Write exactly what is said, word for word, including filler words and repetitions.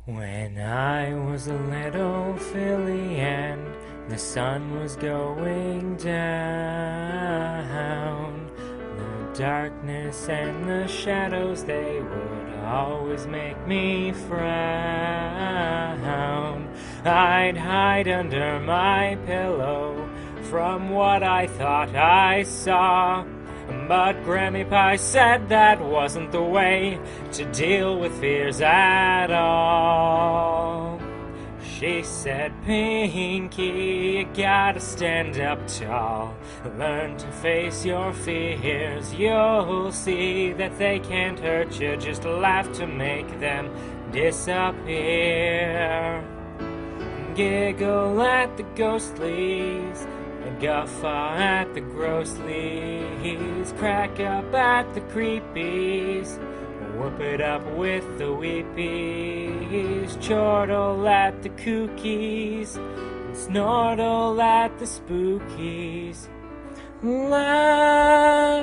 When I was a little filly and the sun was going down, the darkness and the shadows, they would always make me frown. I'd hide under my pillow from what I thought I saw, but Grammy Pie said that wasn't the way to deal with fears at all. She said, Pinky, you gotta stand up tall. Learn to face your fears. You'll see that they can't hurt you. Just laugh to make them disappear. Giggle at the ghostlies, guffaw at the grosslies, crack up at the creepies, whoop it up with the weepies, chortle at the kookies, snortle at the spookies. La